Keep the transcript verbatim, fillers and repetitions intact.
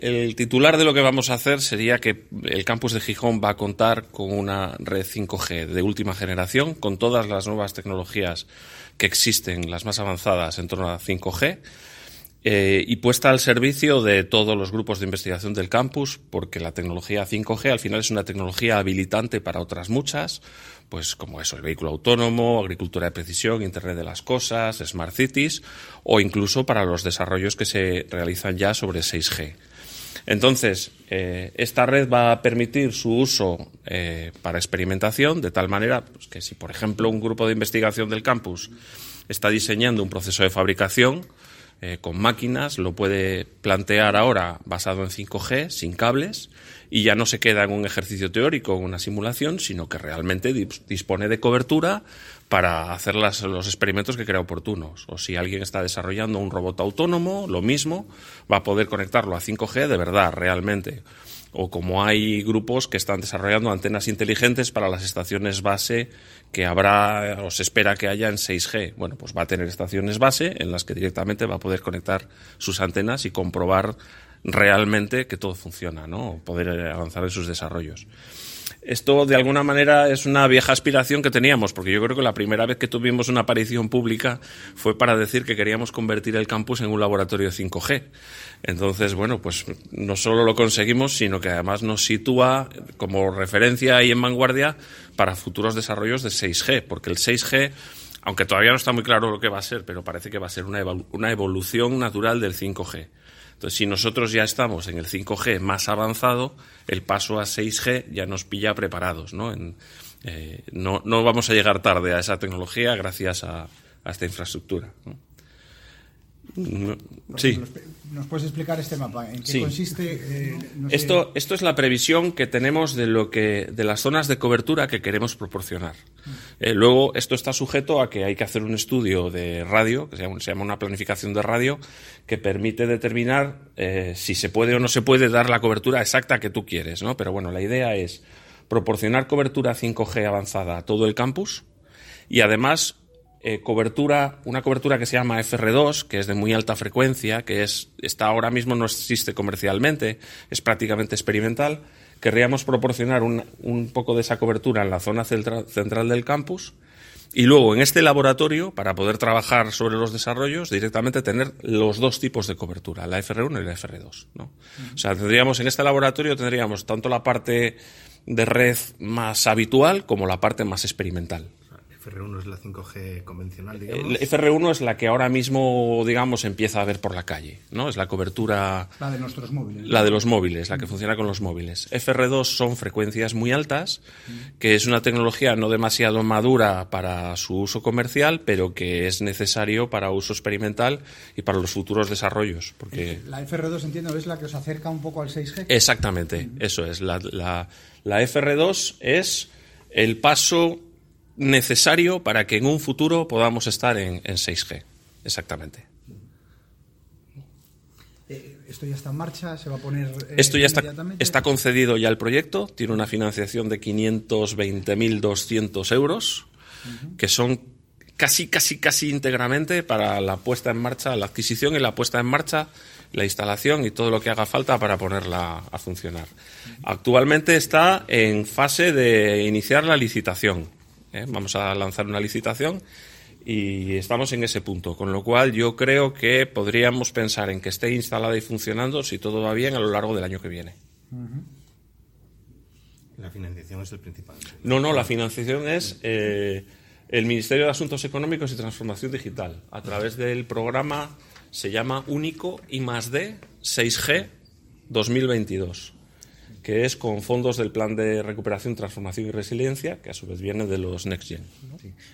El titular de lo que vamos a hacer sería que el campus de Gijón va a contar con una red cinco G de última generación, con todas las nuevas tecnologías que existen, las más avanzadas en torno a cinco G, eh, y puesta al servicio de todos los grupos de investigación del campus, porque la tecnología cinco G al final es una tecnología habilitante para otras muchas, pues como eso, el vehículo autónomo, agricultura de precisión, Internet de las cosas, Smart Cities, o incluso para los desarrollos que se realizan ya sobre seis G. Entonces, eh, esta red va a permitir su uso eh, para experimentación, de tal manera pues, que si, por ejemplo, un grupo de investigación del campus está diseñando un proceso de fabricación eh, con máquinas, lo puede plantear ahora basado en cinco G, sin cables, y ya no se queda en un ejercicio teórico o una simulación, sino que realmente dispone de cobertura para hacer las, los experimentos que crea oportunos. O si alguien está desarrollando un robot autónomo, lo mismo, va a poder conectarlo a cinco G de verdad, realmente. O como hay grupos que están desarrollando antenas inteligentes para las estaciones base que habrá o se espera que haya en seis G. Bueno, pues va a tener estaciones base en las que directamente va a poder conectar sus antenas y comprobar realmente que todo funciona, ¿no? Poder avanzar en sus desarrollos. Esto, de alguna manera, es una vieja aspiración que teníamos, porque yo creo que la primera vez que tuvimos una aparición pública fue para decir que queríamos convertir el campus en un laboratorio cinco G. Entonces, bueno, pues no solo lo conseguimos, sino que además nos sitúa como referencia y en vanguardia para futuros desarrollos de seis G, porque el seis G, aunque todavía no está muy claro lo que va a ser, pero parece que va a ser una, evolu- una evolución natural del cinco G. Entonces, si nosotros ya estamos en el cinco G más avanzado, el paso a seis G ya nos pilla preparados, ¿no? En, eh, no, no vamos a llegar tarde a esa tecnología gracias a, a esta infraestructura, ¿no? No, sí. ¿Nos puedes explicar este mapa? ¿En qué Sí. consiste? Eh, no sé. Esto, esto es la previsión que tenemos de lo que de las zonas de cobertura que queremos proporcionar. Eh, luego, esto está sujeto a que hay que hacer un estudio de radio, que se llama, se llama una planificación de radio, que permite determinar eh, si se puede o no se puede dar la cobertura exacta que tú quieres, ¿no? Pero bueno, la idea es proporcionar cobertura cinco G avanzada a todo el campus y además Eh, cobertura, una cobertura que se llama F R dos, que es de muy alta frecuencia, que es está ahora mismo no existe comercialmente, es prácticamente experimental. Querríamos proporcionar un, un poco de esa cobertura en la zona central, central del campus y luego en este laboratorio, para poder trabajar sobre los desarrollos, directamente tener los dos tipos de cobertura, la F R uno y la F R dos, ¿no? Uh-huh. O sea, tendríamos en este laboratorio tendríamos tanto la parte de red más habitual como la parte más experimental. F R uno es la cinco G convencional, digamos. El F R uno es la que ahora mismo, digamos, empieza a ver por la calle, ¿no? Es la cobertura... La de nuestros móviles. La de los móviles, la que funciona con los móviles. F R dos son frecuencias muy altas, que es una tecnología no demasiado madura para su uso comercial, pero que es necesario para uso experimental y para los futuros desarrollos. Porque... La F R dos, entiendo, es la que os acerca un poco al seis G. Exactamente, uh-huh. Eso es. La, la, la F R dos es el paso necesario para que en un futuro podamos estar en, en seis G. Exactamente. Eh, ¿Esto ya está en marcha? ¿Se va a poner eh, Esto ya está, está concedido ya el proyecto. Tiene una financiación de quinientos veinte mil doscientos euros, uh-huh. que son casi, casi, casi íntegramente para la puesta en marcha, la adquisición y la puesta en marcha, la instalación y todo lo que haga falta para ponerla a funcionar. Uh-huh. Actualmente está en fase de iniciar la licitación. ¿Eh? Vamos a lanzar una licitación y estamos en ese punto, con lo cual yo creo que podríamos pensar en que esté instalada y funcionando, si todo va bien, a lo largo del año que viene. Uh-huh. La financiación es el principal. No, no, la financiación es eh, el Ministerio de Asuntos Económicos y Transformación Digital, a través del programa, se llama Único I más D seis G dos mil veintidós. Que es con fondos del Plan de Recuperación, Transformación y Resiliencia, que a su vez viene de los Next Gen, ¿no? Sí.